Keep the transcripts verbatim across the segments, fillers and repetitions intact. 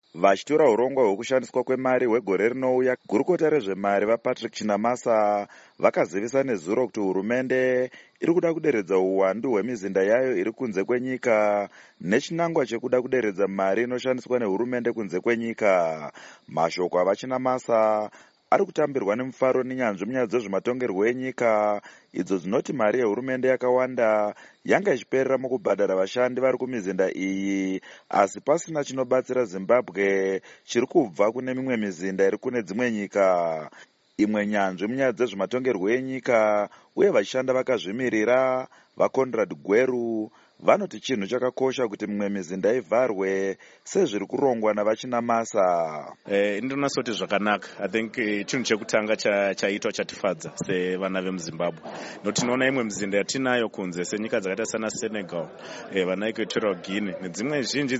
Vachitora urongwa hwekushandiswa kwemari hwegore rinouya, gurukota rezvemari vaPatrick Chinamasa vakazivisa nezuro kuti hurumende iri kuda kuderedza uwandu hwemizinda yayo iri kunze kwenyika nechinangwa chekuda kuderedza mari inoshandiswa nehurumende kunze kwenyika. Mashoko avaChinamasa ari kutambirwa nemufaro nenyanzvi munyaya dzezvematongerwo enyika, idzo dzinoti mari yehurumende yakawanda yanga ichiperera mukubhadhara vashandi vari kumizinda iyi, asi pasina chinobatsira Zimbabwe chiri kubva kune mimwe mizinda iri kune dzimwe nyika. Imwe nyanzvi munyaya dzezvematongerwo enyika uye vachishanda vakazvimirira vaConrad Gweru vanoti chinhu chakakosha kuti mimwe mizinda ivharwe sezviri kurongwa navaChinamasa. Eh, ndinonasoti zvakanaka. I think eh, chinhu chekutanga chaitwa chatifadza sevana vemuZimbabwe. Noti tinoona imwe mizinda yatinayo kunze senyika dzakaita sana Senegal, eh, vana Equatorial Guinea nedzimwe zhinji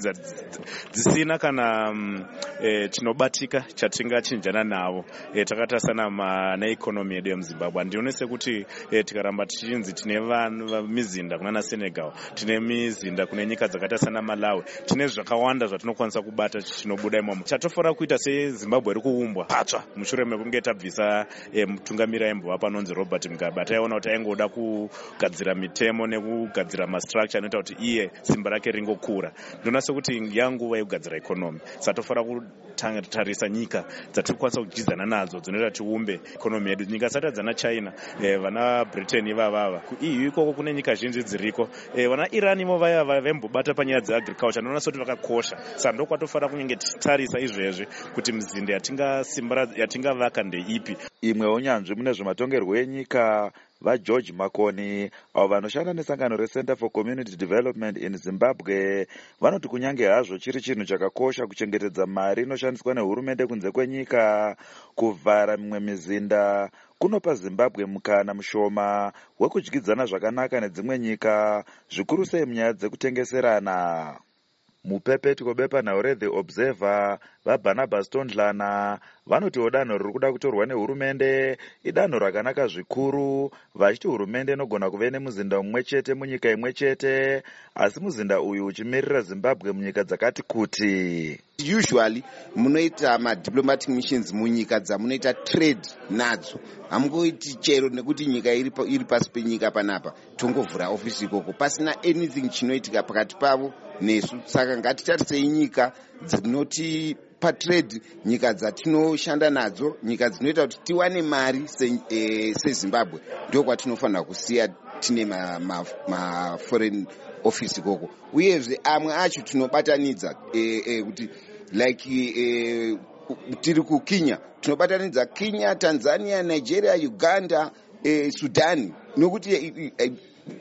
dzisina kana um, eh, chinobatika chatingachinjana navo. Eh, takaita sana neeconomy yedu yemuZimbabwe. Ndione sekuti eh, tikaramba tichinzi tine vanhu mizinda kuna Senegal, tine mizinda kune nyika dzakaita sana Malawi, tine zvakawanda zvatinokwanisa kubata chinobuda imomo. Chatofara kuita seZimbabwe iri kuumbwa patsva mushure mekunge tabvisa e, mutungamiri aimbova panonzi Robert Mugabe. Taiona kuti aingoda kugadzira mitemo nekugadzira mastructure anoita kuti iye simba rake ringokura. Ndinoona sekuti yanguva yekugadzira economy. Satofara kutarisa nyika dzatirikwanisa kujidzana nadzo dzinoita tiumbe economy yedu. Nyika dzakaita dzana China, e, vana Britain ivavava. Ku-E U ikoko kune nyika zhinji dziriko. E, vana Iran imo vaya vembobata panyaya dzeagriculture. Ndinoona sekuti vakakosha. Saka ndokwatofara kunyange titarisa izvezvi kuti mizinda yatinga simbara yatingavaka ndeipi. Imwe unyanzvi mune zvematongerwo enyika vaGeorge Makoni avo vanoshanda nesangano reCenter for Community Development in Zimbabwe vanoti kunyange hazvo chiri chinhu chakakosha kuchengetedza mari inoshandiswa nehurumende kunze kwenyika, kuvhara mimwe mizinda kunopa Zimbabwe mukana mushoma wekudyidzana zvakanaka nedzimwe nyika, zvikuru sei munyaya dzekutengeserana. Mupepetiko bepanhau reThe Observer vaBarnabas Tondlana vanotiwo danho riri kuda kutorwa nehurumende idanho rakanaka zvikuru, vachiti hurumende inogona kuve nemuzinda mumwe chete munyika imwe chete, asi muzinda uyu uchimirira Zimbabwe munyika dzakati kuti. Usually munoita madiplomatic missions munyika dzamunoita trade nadzo, hamungoiti chero nekuti nyika iri, iri pasi penyika panapa tongovhura ofisi ikoko pasina anything chinoitika pakati pavo nesu. Saka ngatitarisei nyika dzinoti patrade, nyika dzatinoshanda nadzo, nyika dzinoita kuti tiwane mari seZimbabwe, se ndiko kwatinofanira kusiya tine ma, ma, ma foreign office ikoko. Uyezve amwe acho tinobatanidza e, e, kuti like e, tiri kuKenya tinobatanidza Kenya, Tanzania, Nigeria, Uganda, e, Sudan, nokuti e, e,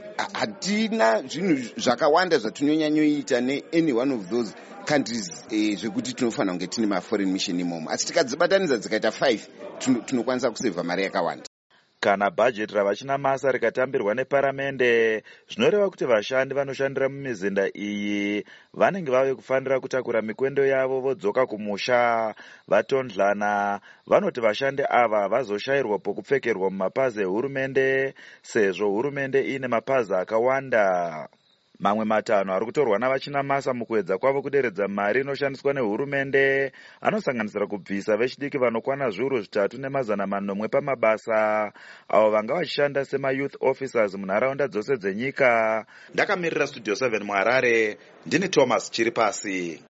hatina zvinhu zvakawanda zvatinonyanyoita ne any one of those countries eh, zvekuti tinofanira kunge tine maforeign mission imomo, asi tikadzibatanidza dzikaita five tinokwanisa kusevha mari yakawanda. Kana bhajeti ravaChinamasa rikatambirwa neparamende, zvinoreva kuti vashandi vanoshandira mumizinda iyi vanenge vave kufanira kutakura mikwendo yavo vodzoka kumusha. VaTondlana vanoti vashandi ava vazoshayirwa pokupfekerwa mumapazi ehurumende sezvo hurumende ine mapazi akawanda. Mamwe matanho ari kutorwa navaChinamasa mukuedza kwavo kuderedza mari inoshandiswa nehurumende anosanganisira kubvisa vechidiki vanokwana zviuru zvitatu nemazana manomwe pamabasa avo vanga vachishanda sema-youth officers munharaunda dzose dzenyika. Ndakamirira Studio seven muHarare, ndini Thomas Chiripasi.